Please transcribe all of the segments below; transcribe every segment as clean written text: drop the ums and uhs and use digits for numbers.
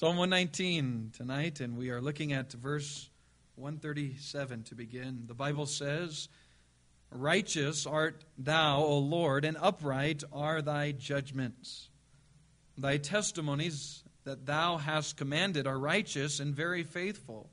Psalm 119 tonight, and we are looking at verse 137 to begin. The Bible says, "Righteous art thou, O Lord, and upright are thy judgments. Thy testimonies that thou hast commanded are righteous and very faithful.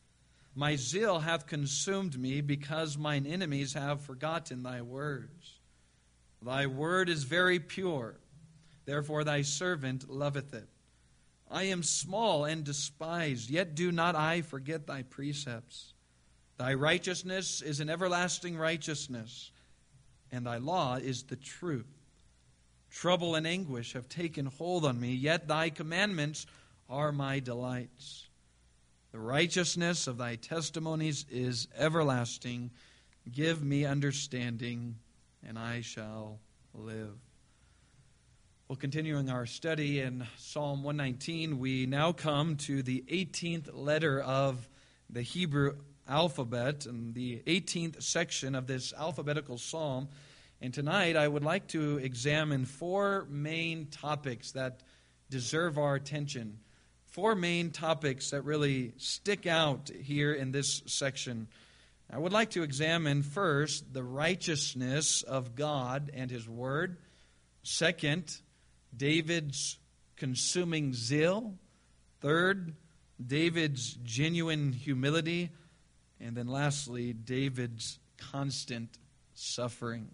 My zeal hath consumed me, because mine enemies have forgotten thy words. Thy word is very pure, therefore thy servant loveth it. I am small and despised, yet do not I forget thy precepts. Thy righteousness is an everlasting righteousness, and thy law is the truth. Trouble and anguish have taken hold on me, yet thy commandments are my delights. The righteousness of thy testimonies is everlasting. Give me understanding, and I shall live." Well, continuing our study in Psalm 119, we now come to the 18th letter of the Hebrew alphabet, and the 18th section of this alphabetical psalm. And tonight I would like to examine four main topics that deserve our attention. Four main topics that really stick out here in this section. I would like to examine first the righteousness of God and His Word. Second, David's consuming zeal. Third, David's genuine humility. And then lastly, David's constant suffering.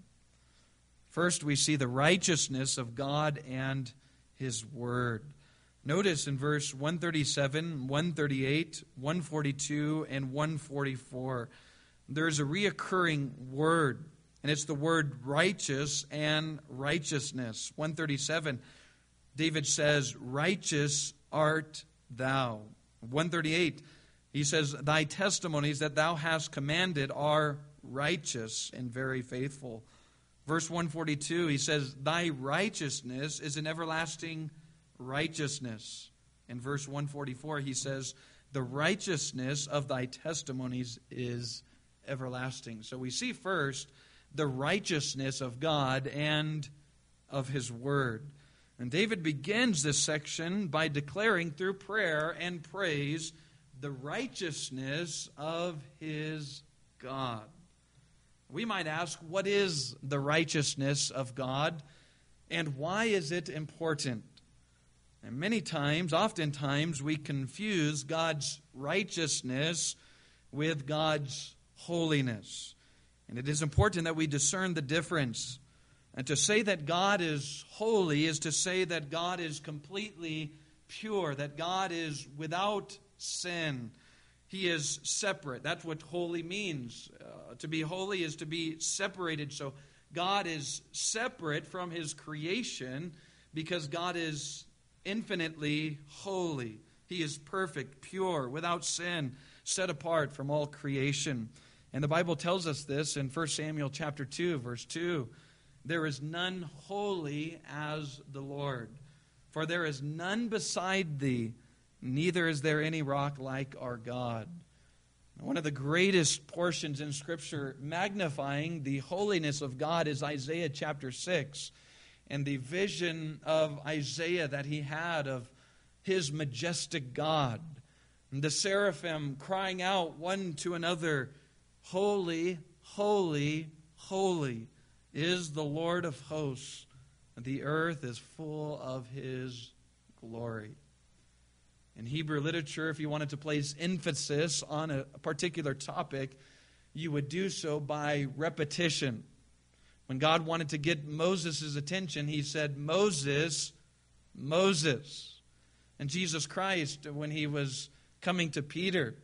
First, we see the righteousness of God and His Word. Notice in verse 137, 138, 142, and 144, there's a reoccurring word. And it's the word righteous and righteousness. 137, David says, "Righteous art thou." 138, he says, "Thy testimonies that thou hast commanded are righteous and very faithful." Verse 142, he says, "Thy righteousness is an everlasting righteousness." In verse 144, he says, "The righteousness of thy testimonies is everlasting." So we see first the righteousness of God and of His Word. And David begins this section by declaring through prayer and praise the righteousness of his God. We might ask, what is the righteousness of God, and why is it important? And many times, oftentimes, we confuse God's righteousness with God's holiness. And it is important that we discern the difference. And to say that God is holy is to say that God is completely pure, that God is without sin. He is separate. That's what holy means. To be holy is to be separated. So God is separate from His creation because God is infinitely holy. He is perfect, pure, without sin, set apart from all creation. And the Bible tells us this in 1 Samuel chapter 2, verse 2. "There is none holy as the Lord, for there is none beside thee, neither is there any rock like our God." One of the greatest portions in Scripture magnifying the holiness of God is Isaiah chapter 6. And the vision of Isaiah that he had of his majestic God. And the seraphim crying out one to another, "Holy, holy, holy is the Lord of hosts. The earth is full of His glory." In Hebrew literature, if you wanted to place emphasis on a particular topic, you would do so by repetition. When God wanted to get Moses' attention, He said, "Moses, Moses." And Jesus Christ, when He was coming to Peter,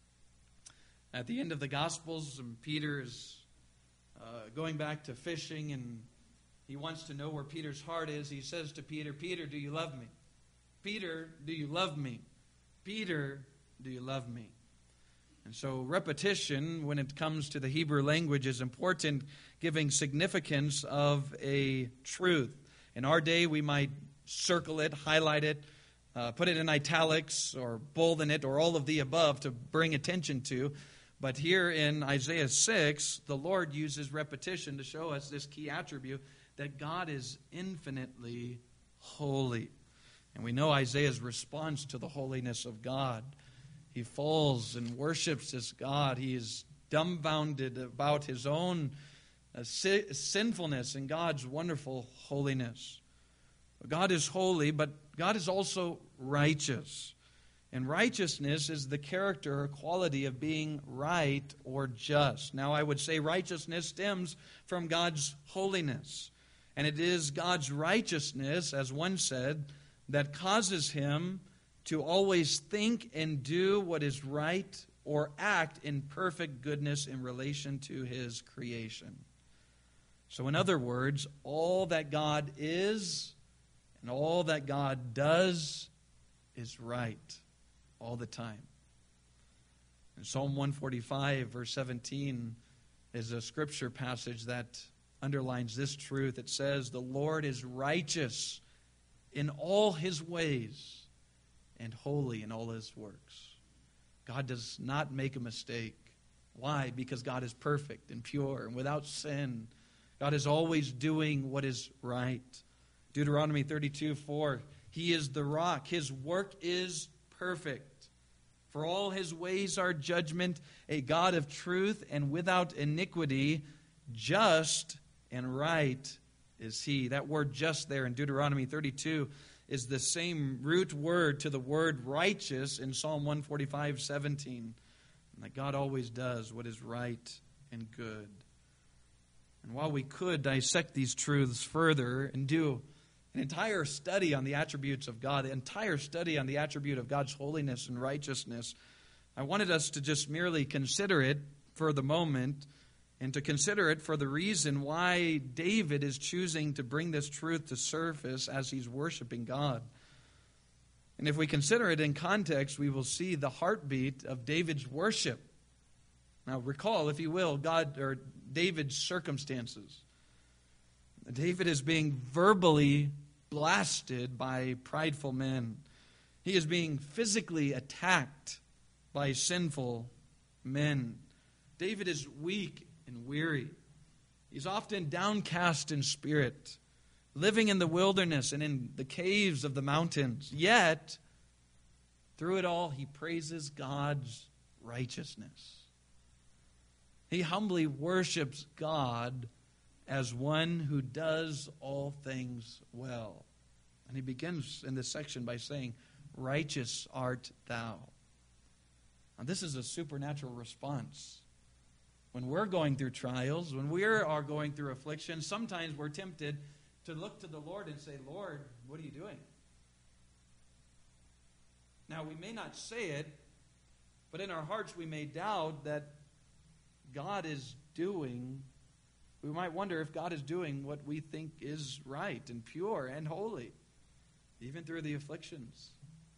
at the end of the Gospels, Peter is going back to fishing, and he wants to know where Peter's heart is. He says to Peter, "Peter, do you love me? Peter, do you love me? Peter, do you love me?" And so repetition, when it comes to the Hebrew language, is important, giving significance of a truth. In our day, we might circle it, highlight it, put it in italics, or bolden it, or all of the above to bring attention to. But here in Isaiah 6, the Lord uses repetition to show us this key attribute, that God is infinitely holy. And we know Isaiah's response to the holiness of God. He falls and worships this God. He is dumbfounded about his own sinfulness and God's wonderful holiness. God is holy, but God is also righteous. And righteousness is the character or quality of being right or just. Now, I would say righteousness stems from God's holiness. And it is God's righteousness, as one said, that causes him to always think and do what is right or act in perfect goodness in relation to his creation. So in other words, all that God is and all that God does is right all the time. And Psalm 145, verse 17, is a scripture passage that underlines this truth. It says, "The Lord is righteous in all his ways and holy in all his works." God does not make a mistake. Why? Because God is perfect and pure and without sin. God is always doing what is right. Deuteronomy 32:4, He is the rock. His work is perfect. For all his ways are judgment, a God of truth and without iniquity, just and right is he. That word just there in Deuteronomy 32 is the same root word to the word righteous in Psalm 145:17. And that God always does what is right and good. And while we could dissect these truths further and do an entire study on the attributes of God, the entire study on the attribute of God's holiness and righteousness, I wanted us to just merely consider it for the moment and to consider it for the reason why David is choosing to bring this truth to surface as he's worshiping God. And if we consider it in context, we will see the heartbeat of David's worship. Now recall, if you will, David's circumstances. David is being verbally blasted by prideful men. He is being physically attacked by sinful men. David is weak and weary. He's often downcast in spirit, living in the wilderness and in the caves of the mountains. Yet, through it all, he praises God's righteousness. He humbly worships God as one who does all things well. And he begins in this section by saying, "Righteous art thou." Now, this is a supernatural response. When we're going through trials, when we are going through affliction, sometimes we're tempted to look to the Lord and say, "Lord, what are you doing?" Now, we may not say it, but in our hearts we may doubt that God is doing. We might wonder if God is doing what we think is right and pure and holy, even through the afflictions.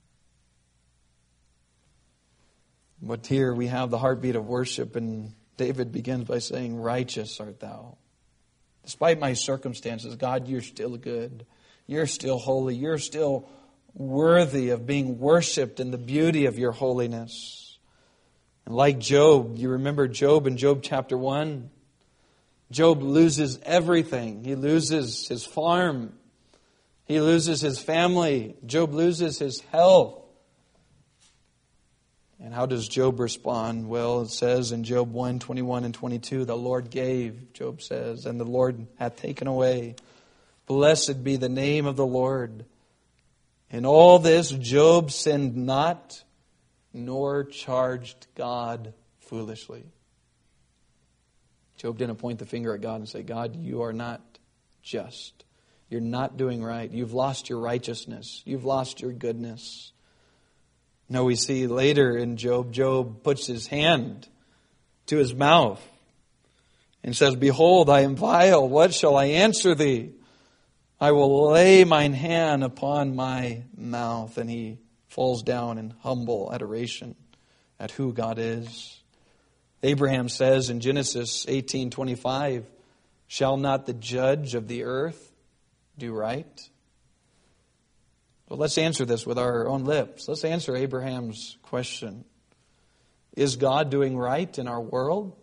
But here we have the heartbeat of worship, and David begins by saying, "Righteous art thou." Despite my circumstances, God, you're still good. You're still holy. You're still worthy of being worshipped in the beauty of your holiness. And like Job, you remember Job in Job chapter 1? Job loses everything. He loses his farm. He loses his family. Job loses his health. And how does Job respond? Well, it says in Job 1:21 and 22, "The Lord gave," Job says, "and the Lord hath taken away. Blessed be the name of the Lord." In all this, Job sinned not, nor charged God foolishly. Job didn't point the finger at God and say, "God, you are not just. You're not doing right. You've lost your righteousness. You've lost your goodness." No, we see later in Job puts his hand to his mouth and says, "Behold, I am vile. What shall I answer thee? I will lay mine hand upon my mouth." And he falls down in humble adoration at who God is. Abraham says in Genesis 18:25, "Shall not the judge of the earth do right?" Well, let's answer this with our own lips. Let's answer Abraham's question. Is God doing right in our world?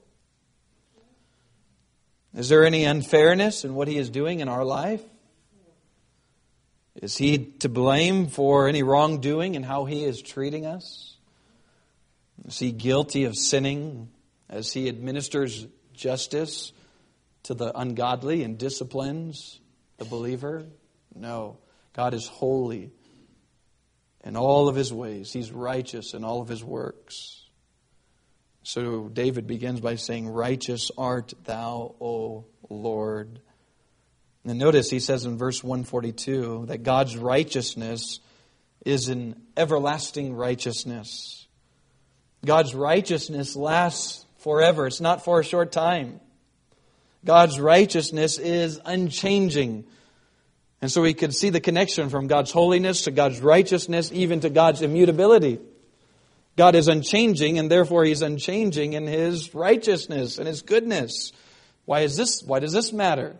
Is there any unfairness in what He is doing in our life? Is He to blame for any wrongdoing and how He is treating us? Is He guilty of sinning as He administers justice to the ungodly and disciplines the believer? No. God is holy in all of His ways. He's righteous in all of His works. So David begins by saying, "Righteous art thou, O Lord." And notice he says in verse 142 that God's righteousness is an everlasting righteousness. God's righteousness lasts forever. It's not for a short time. God's righteousness is unchanging. And so we could see the connection from God's holiness to God's righteousness, even to God's immutability. God is unchanging, and therefore He's unchanging in His righteousness and His goodness. Why does this matter?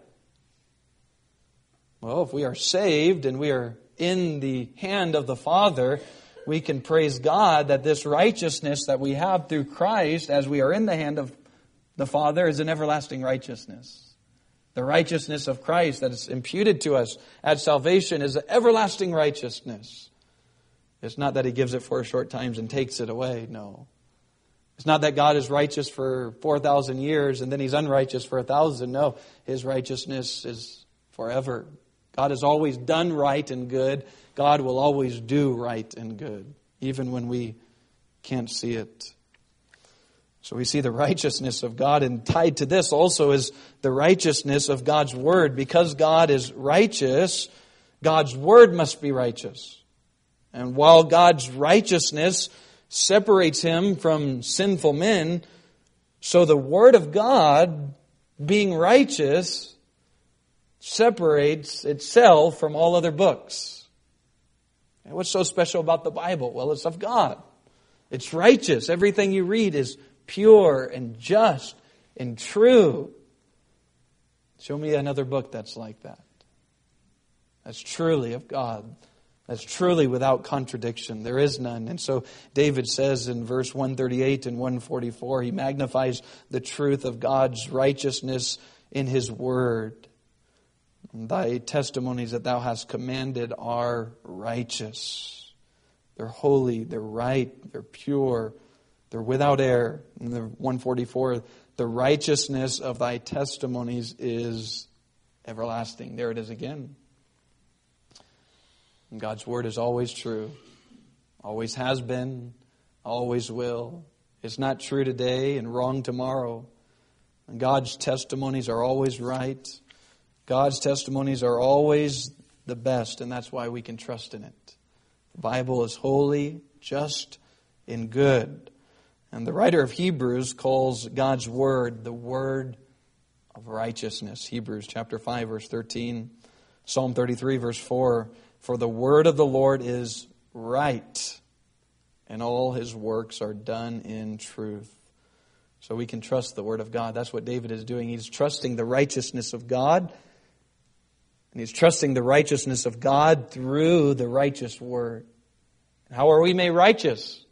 Well, if we are saved and we are in the hand of the Father, we can praise God that this righteousness that we have through Christ, as we are in the hand of the Father, is an everlasting righteousness. The righteousness of Christ that is imputed to us at salvation is an everlasting righteousness. It's not that He gives it for a short time and takes it away. No. It's not that God is righteous for 4,000 years and then He's unrighteous for 1,000. No. His righteousness is forever. God has always done right and good. God will always do right and good, even when we can't see it. So we see the righteousness of God, and tied to this also is the righteousness of God's Word. Because God is righteous, God's Word must be righteous. And while God's righteousness separates Him from sinful men, so the Word of God, being righteous, separates itself from all other books. And what's so special about the Bible? Well, it's of God. It's righteous. Everything you read is pure and just and true. Show me another book that's like that. That's truly of God. That's truly without contradiction. There is none. And so David says in verse 138 and 144, he magnifies the truth of God's righteousness in His Word. Thy testimonies that Thou hast commanded are righteous. They're holy, they're right, they're pure, they're without error. In the 144, the righteousness of Thy testimonies is everlasting. There it is again. And God's Word is always true. Always has been, always will. It's not true today and wrong tomorrow. And God's testimonies are always right. God's testimonies are always the best, and that's why we can trust in it. The Bible is holy, just, and good. And the writer of Hebrews calls God's Word the Word of righteousness. Hebrews chapter 5, verse 13. Psalm 33, verse 4. For the word of the Lord is right, and all His works are done in truth. So we can trust the Word of God. That's what David is doing. He's trusting the righteousness of God. And he's trusting the righteousness of God through the righteous Word. How are we made righteous?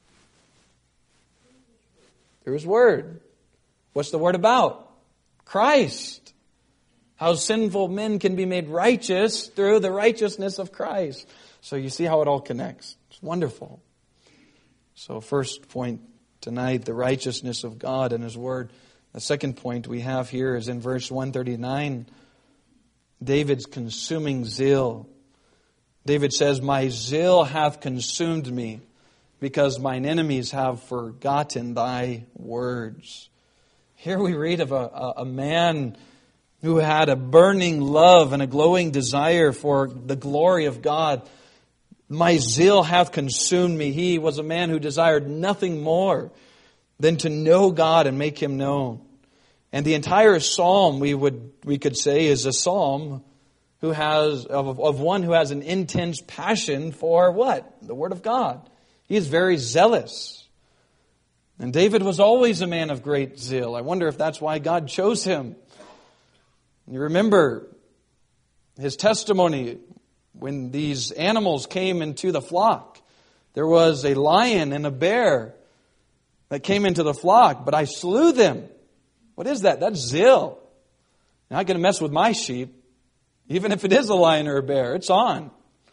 Through His Word. What's the Word about? Christ. How sinful men can be made righteous through the righteousness of Christ. So you see how it all connects. It's wonderful. So first point tonight, the righteousness of God and His Word. The second point we have here is in verse 139. David's consuming zeal. David says, my zeal hath consumed me, because mine enemies have forgotten Thy words. Here we read of a man who had a burning love and a glowing desire for the glory of God. My zeal hath consumed me. He was a man who desired nothing more than to know God and make Him known. And the entire psalm, we could say, is a psalm who has of one who has an intense passion for what? The Word of God. He is very zealous. And David was always a man of great zeal. I wonder if that's why God chose him. You remember his testimony when these animals came into the flock. There was a lion and a bear that came into the flock, but I slew them. What is that? That's zeal. You're not going to mess with my sheep. Even if it is a lion or a bear, it's on.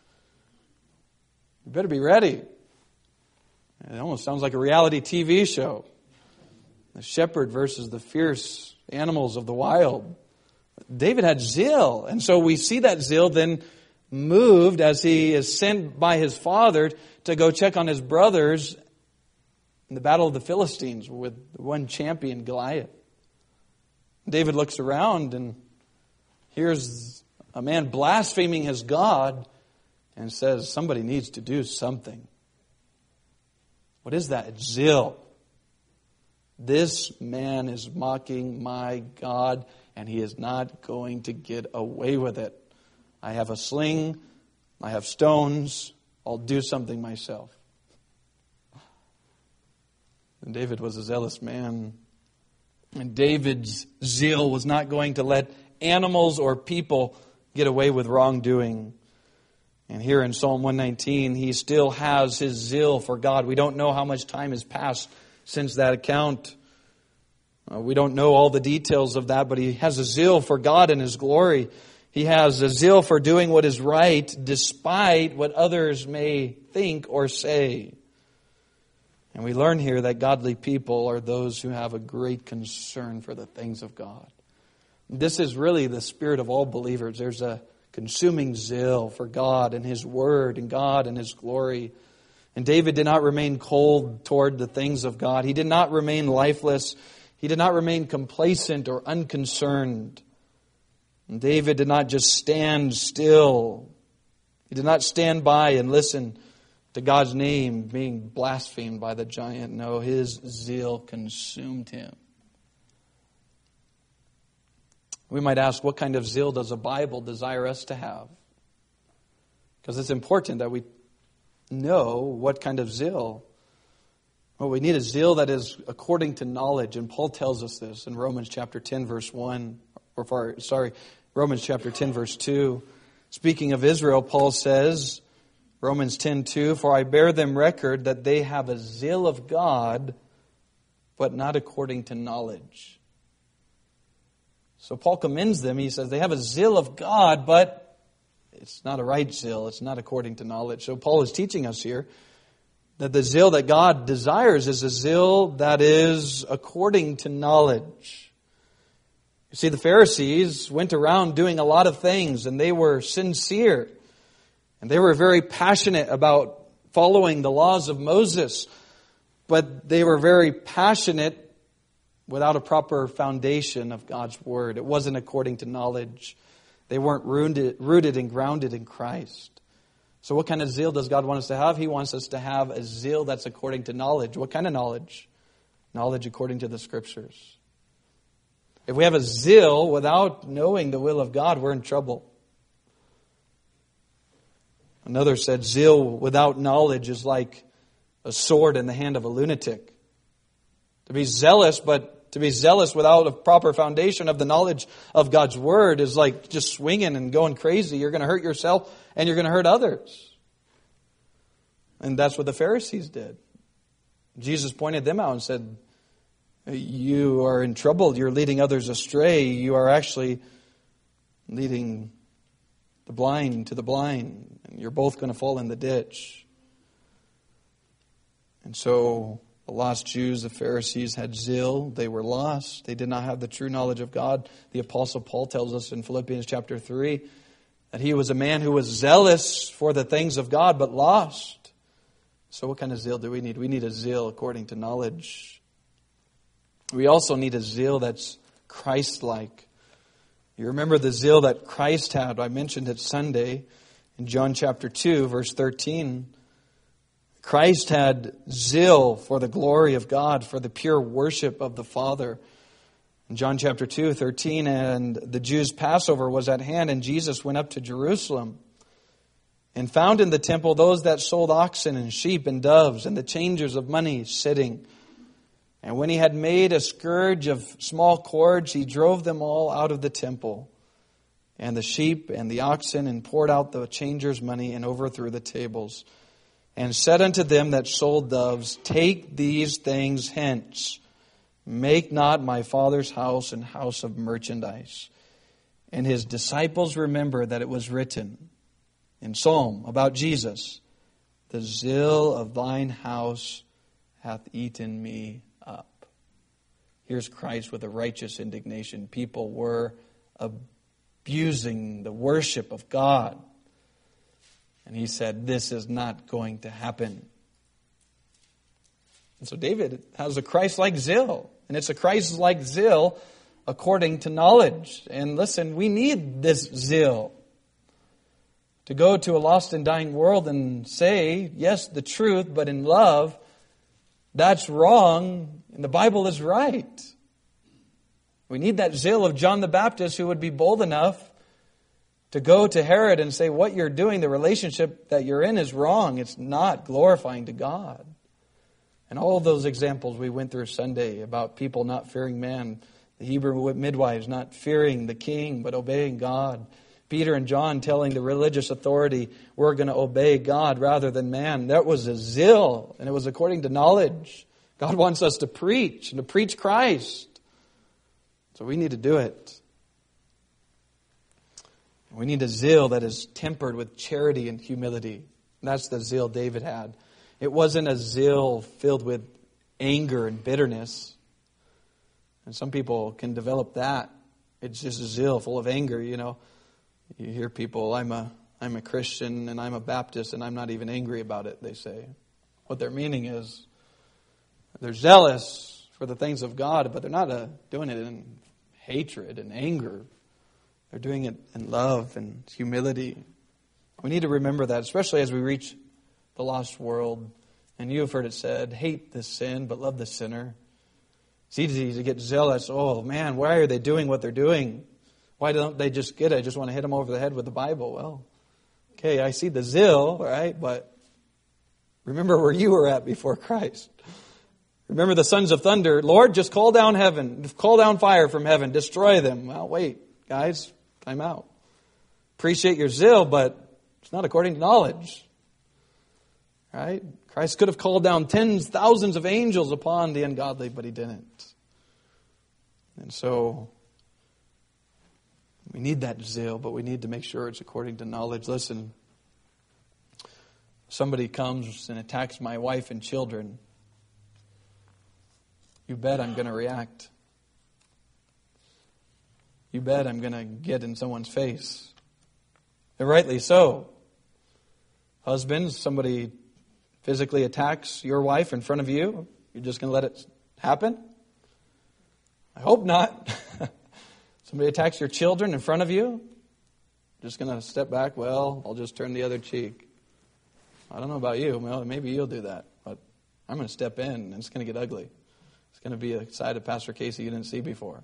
You better be ready. It almost sounds like a reality TV show. The shepherd versus the fierce animals of the wild. David had zeal. And so we see that zeal then moved as he is sent by his father to go check on his brothers in the battle of the Philistines with one champion, Goliath. David looks around and hears a man blaspheming his God and says, somebody needs to do something. What is that? It's zeal. This man is mocking my God, and he is not going to get away with it. I have a sling. I have stones. I'll do something myself. And David was a zealous man. And David's zeal was not going to let animals or people get away with wrongdoing. And here in Psalm 119, he still has his zeal for God. We don't know how much time has passed since that account. We don't know all the details of that, but he has a zeal for God and His glory. He has a zeal for doing what is right despite what others may think or say. And we learn here that godly people are those who have a great concern for the things of God. This is really the spirit of all believers. There's a consuming zeal for God and His Word and God and His glory. And David did not remain cold toward the things of God. He did not remain lifeless. He did not remain complacent or unconcerned. And David did not just stand still. He did not stand by and listen to God's name being blasphemed by the giant. No, his zeal consumed him. We might ask, what kind of zeal does the Bible desire us to have? Because it's important that we know what kind of zeal. Well, we need a zeal that is according to knowledge. And Paul tells us this in Romans chapter 10, verse 1. Romans chapter 10, verse 2. Speaking of Israel, Paul says, Romans 10:2, for I bear them record that they have a zeal of God, but not according to knowledge. So Paul commends them. He says they have a zeal of God, but it's not a right zeal. It's not according to knowledge. So Paul is teaching us here that the zeal that God desires is a zeal that is according to knowledge. You see, the Pharisees went around doing a lot of things, and they were sincere. And they were very passionate about following the laws of Moses. But they were very passionate without a proper foundation of God's Word. It wasn't according to knowledge. They weren't rooted and grounded in Christ. So what kind of zeal does God want us to have? He wants us to have a zeal that's according to knowledge. What kind of knowledge? Knowledge according to the Scriptures. If we have a zeal without knowing the will of God, we're in trouble. Another said, zeal without knowledge is like a sword in the hand of a lunatic. To be zealous, but to be zealous without a proper foundation of the knowledge of God's Word is like just swinging and going crazy. You're going to hurt yourself and you're going to hurt others. And that's what the Pharisees did. Jesus pointed them out and said, you are in trouble. You're leading others astray. You are actually leading the blind to the blind. And you're both going to fall in the ditch. And so the lost Jews, the Pharisees, had zeal. They were lost. They did not have the true knowledge of God. The Apostle Paul tells us in Philippians chapter 3 that he was a man who was zealous for the things of God, but lost. So what kind of zeal do we need? We need a zeal according to knowledge. We also need a zeal that's Christ-like. You remember the zeal that Christ had. I mentioned it Sunday in John chapter 2, verse 13. Christ had zeal for the glory of God, for the pure worship of the Father. In John chapter 2, 13, and the Jews' Passover was at hand, and Jesus went up to Jerusalem and found in the temple those that sold oxen and sheep and doves and the changers of money sitting. And when he had made a scourge of small cords, he drove them all out of the temple, and the sheep and the oxen, and poured out the changers' money and overthrew the tables. And said unto them that sold doves, take these things hence. Make not my Father's house an house of merchandise. And his disciples remember that it was written in Psalm about Jesus, the zeal of thine house hath eaten me up. Here's Christ with a righteous indignation. People were abusing the worship of God. And he said, this is not going to happen. And so David has a Christ-like zeal. And it's a Christ-like zeal according to knowledge. And listen, we need this zeal. To go to a lost and dying world and say, yes, the truth, but in love, that's wrong, and the Bible is right. We need that zeal of John the Baptist, who would be bold enough to go to Herod and say, what you're doing, the relationship that you're in is wrong. It's not glorifying to God. And all of those examples we went through Sunday about people not fearing man, the Hebrew midwives not fearing the king, but obeying God. Peter and John telling the religious authority, we're going to obey God rather than man. That was a zeal, and it was according to knowledge. God wants us to preach, and to preach Christ. So we need to do it. We need a zeal that is tempered with charity and humility. And that's the zeal David had. It wasn't a zeal filled with anger and bitterness. And some people can develop that. It's just a zeal full of anger, you know. You hear people, I'm a Christian and I'm a Baptist and I'm not even angry about it, they say. What their meaning is, they're zealous for the things of God, but they're not doing it in hatred and anger. They're doing it in love and humility. We need to remember that, especially as we reach the lost world. And you have heard it said, hate the sin, but love the sinner. It's easy to get zealous. Oh man, why are they doing what they're doing? Why don't they just get it? I just want to hit them over the head with the Bible. Well, okay, I see the zeal, right? But remember where you were at before Christ. Remember the sons of thunder. Lord, just call down heaven. Call down fire from heaven. Destroy them. Well, wait, guys, time out. Appreciate your zeal, but it's not according to knowledge. Right? Christ could have called down tens, thousands of angels upon the ungodly, but he didn't. And so we need that zeal, but we need to make sure it's according to knowledge. Listen, somebody comes and attacks my wife and children. You bet I'm going to react. You bet I'm going to get in someone's face. And rightly so. Husbands, somebody physically attacks your wife in front of you. You're just going to let it happen? I hope not. Somebody attacks your children in front of you. Just going to step back. Well, I'll just turn the other cheek. I don't know about you. Well, maybe you'll do that. But I'm going to step in and it's going to get ugly. It's going to be a side of Pastor Casey you didn't see before.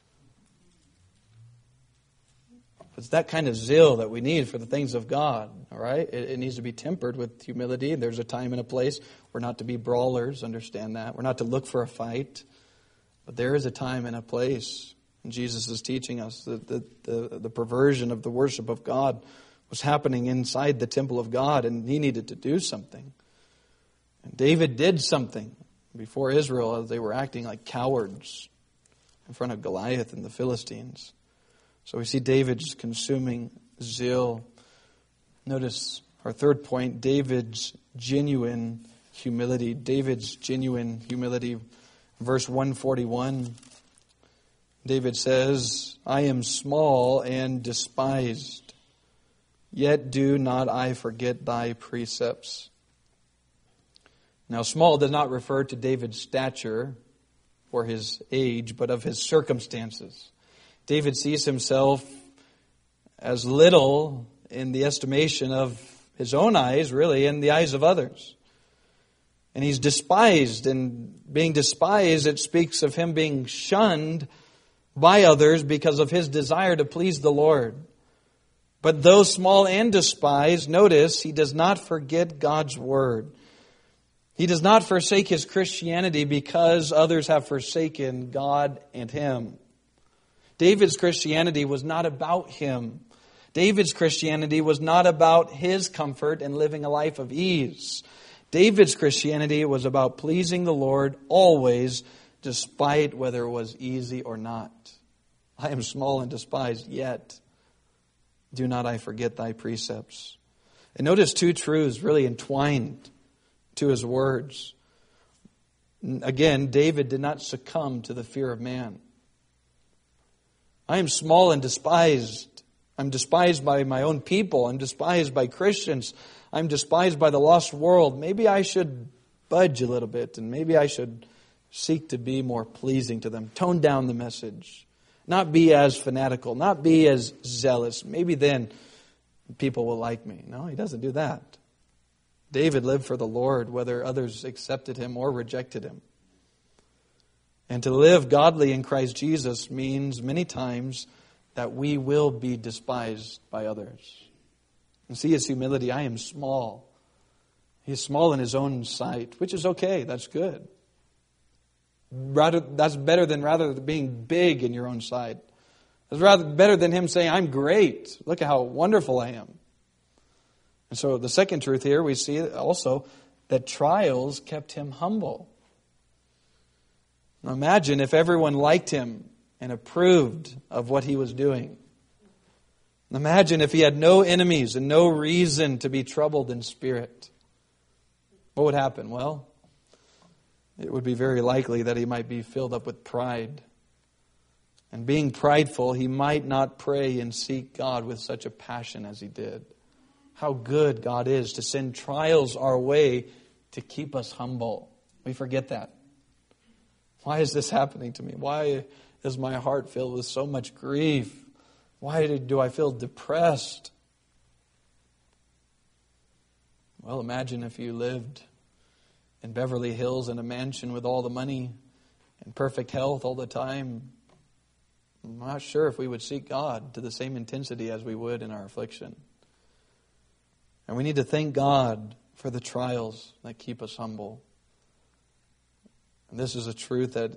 It's that kind of zeal that we need for the things of God. All right? It needs to be tempered with humility. There's a time and a place. We're not to be brawlers. Understand that. We're not to look for a fight. But there is a time and a place. And Jesus is teaching us that the perversion of the worship of God was happening inside the temple of God, and he needed to do something. And David did something before Israel as they were acting like cowards in front of Goliath and the Philistines. So we see David's consuming zeal. Notice our third point, David's genuine humility. David's genuine humility. Verse 141. David says, I am small and despised, yet do not I forget thy precepts. Now, small does not refer to David's stature or his age, but of his circumstances. David sees himself as little in the estimation of his own eyes, really, and the eyes of others. And he's despised, and being despised, it speaks of him being shunned by others because of his desire to please the Lord. But though small and despised, notice he does not forget God's word. He does not forsake his Christianity because others have forsaken God and him. David's Christianity was not about him. David's Christianity was not about his comfort and living a life of ease. David's Christianity was about pleasing the Lord always, despite whether it was easy or not. I am small and despised, yet do not I forget thy precepts. And notice two truths really entwined to his words. Again, David did not succumb to the fear of man. I am small and despised. I'm despised by my own people. I'm despised by Christians. I'm despised by the lost world. Maybe I should budge a little bit, and maybe I should seek to be more pleasing to them. Tone down the message. Not be as fanatical. Not be as zealous. Maybe then people will like me. No, he doesn't do that. David lived for the Lord, whether others accepted him or rejected him. And to live godly in Christ Jesus means many times that we will be despised by others. And see his humility. I am small. He is small in his own sight, which is okay. That's good. That's better than being big in your own sight. That's better than him saying, I'm great. Look at how wonderful I am. And so the second truth here, we see also that trials kept him humble. Now imagine if everyone liked him and approved of what he was doing. Imagine if he had no enemies and no reason to be troubled in spirit. What would happen? Well, it would be very likely that he might be filled up with pride. And being prideful, he might not pray and seek God with such a passion as he did. How good God is to send trials our way to keep us humble. We forget that. Why is this happening to me? Why is my heart filled with so much grief? Why do I feel depressed? Well, imagine if you lived in Beverly Hills in a mansion with all the money and perfect health all the time. I'm not sure if we would seek God to the same intensity as we would in our affliction. And we need to thank God for the trials that keep us humble. And this is a truth that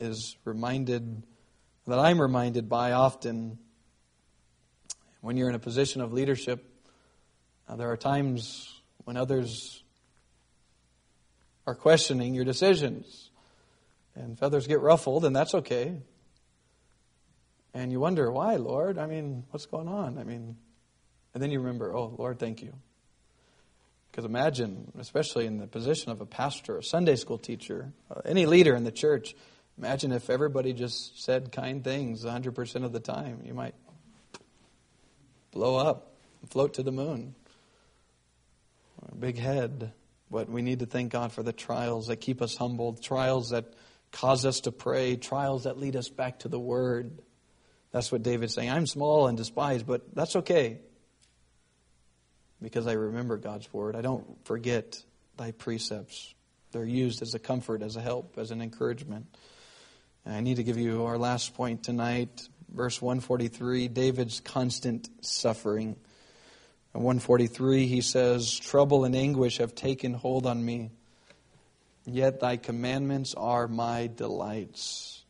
I'm reminded by often. When you're in a position of leadership, there are times when others are questioning your decisions. And if others get ruffled, and that's okay. And you wonder, why, Lord? What's going on? And then you remember, oh, Lord, thank you. Because imagine, especially in the position of a pastor, a Sunday school teacher, any leader in the church, imagine if everybody just said kind things 100% of the time. You might blow up and float to the moon. A big head. But we need to thank God for the trials that keep us humbled, trials that cause us to pray, trials that lead us back to the Word. That's what David's saying. I'm small and despised, but that's okay. Because I remember God's Word. I don't forget thy precepts. They're used as a comfort, as a help, as an encouragement. And I need to give you our last point tonight. Verse 143, David's constant suffering. In 143, he says, trouble and anguish have taken hold on me, yet thy commandments are my delights.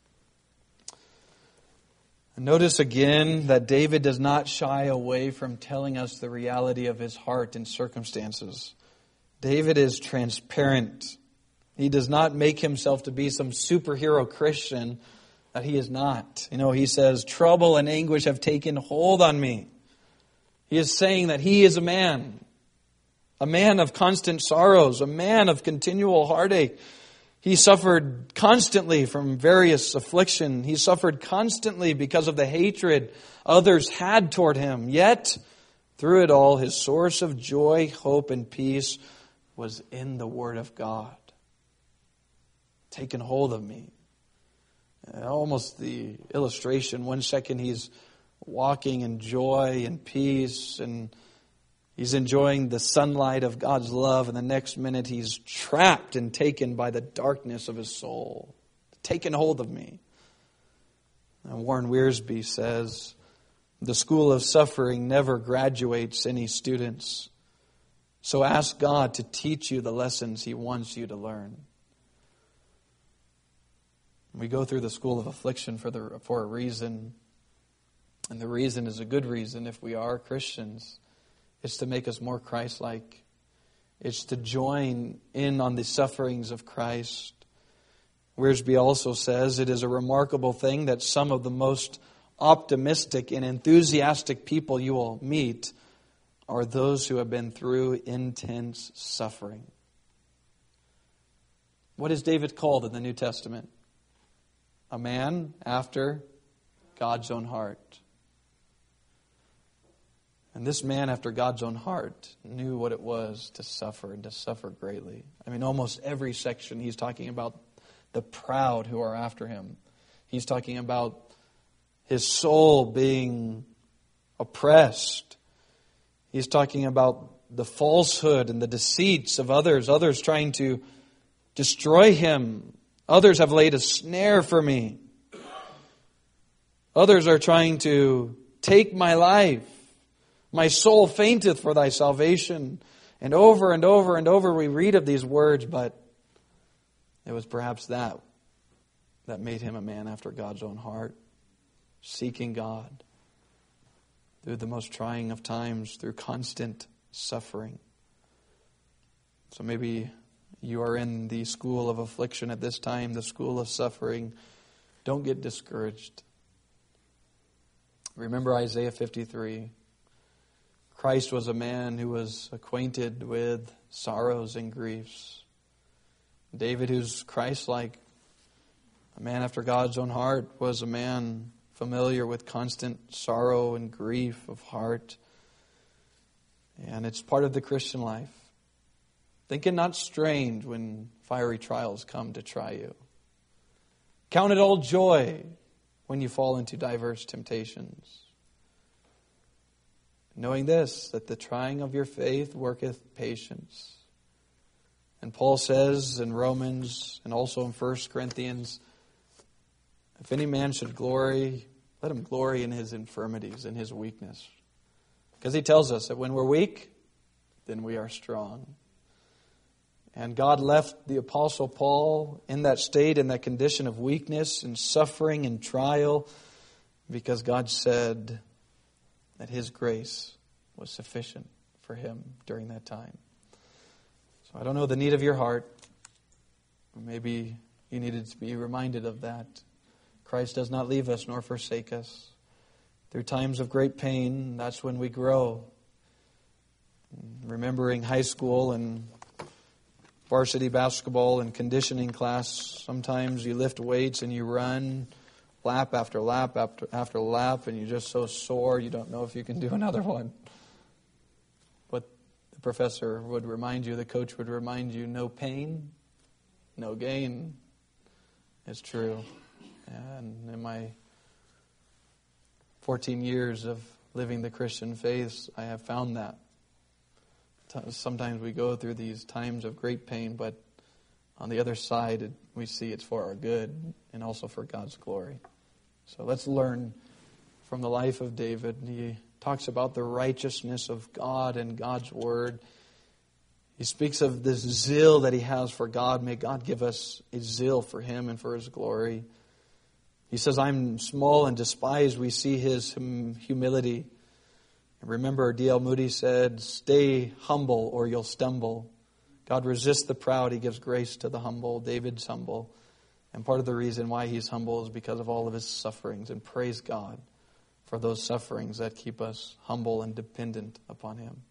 And notice again that David does not shy away from telling us the reality of his heart and circumstances. David is transparent. He does not make himself to be some superhero Christian that he is not. He says, trouble and anguish have taken hold on me. He is saying that he is a man of constant sorrows, a man of continual heartache. He suffered constantly from various affliction. He suffered constantly because of the hatred others had toward him. Yet, through it all, his source of joy, hope, and peace was in the Word of God. Taken hold of me. Almost the illustration, 1 second he's walking in joy and peace, and he's enjoying the sunlight of God's love, and the next minute he's trapped and taken by the darkness of his soul. Taken hold of me. And Warren Wiersbe says, the school of suffering never graduates any students. So ask God to teach you the lessons He wants you to learn. We go through the school of affliction for a reason. And the reason is a good reason if we are Christians. It's to make us more Christ-like. It's to join in on the sufferings of Christ. Wiersbe also says it is a remarkable thing that some of the most optimistic and enthusiastic people you will meet are those who have been through intense suffering. What is David called in the New Testament? A man after God's own heart. And this man after God's own heart knew what it was to suffer and to suffer greatly. I mean, almost every section he's talking about the proud who are after him. He's talking about his soul being oppressed. He's talking about the falsehood and the deceits of others trying to destroy him. Others have laid a snare for me. Others are trying to take my life. My soul fainteth for thy salvation. And over and over and over we read of these words, but it was perhaps that made him a man after God's own heart, seeking God through the most trying of times, through constant suffering. So maybe you are in the school of affliction at this time, the school of suffering. Don't get discouraged. Remember Isaiah 53. Christ was a man who was acquainted with sorrows and griefs. David, who's Christ-like, a man after God's own heart, was a man familiar with constant sorrow and grief of heart. And it's part of the Christian life. Think it not strange when fiery trials come to try you. Count it all joy when you fall into diverse temptations, knowing this, that the trying of your faith worketh patience. And Paul says in Romans and also in 1 Corinthians, if any man should glory, let him glory in his infirmities, in his weakness. Because he tells us that when we're weak, then we are strong. And God left the Apostle Paul in that state, in that condition of weakness and suffering and trial, because God said that His grace was sufficient for him during that time. So I don't know the need of your heart. Or maybe you needed to be reminded of that. Christ does not leave us nor forsake us. Through times of great pain, that's when we grow. Remembering high school and varsity basketball and conditioning class, sometimes you lift weights and you run lap after lap after lap, and you're just so sore you don't know if you can do another one. But the professor would remind you, the coach would remind you, no pain, no gain. It's true. And in my 14 years of living the Christian faith, I have found that. Sometimes we go through these times of great pain, but on the other side, we see it's for our good and also for God's glory. So let's learn from the life of David. He talks about the righteousness of God and God's Word. He speaks of this zeal that he has for God. May God give us a zeal for Him and for His glory. He says, I'm small and despised. We see his humility. And remember, D.L. Moody said, stay humble or you'll stumble. God resists the proud. He gives grace to the humble. David's humble. And part of the reason why he's humble is because of all of his sufferings. And praise God for those sufferings that keep us humble and dependent upon Him.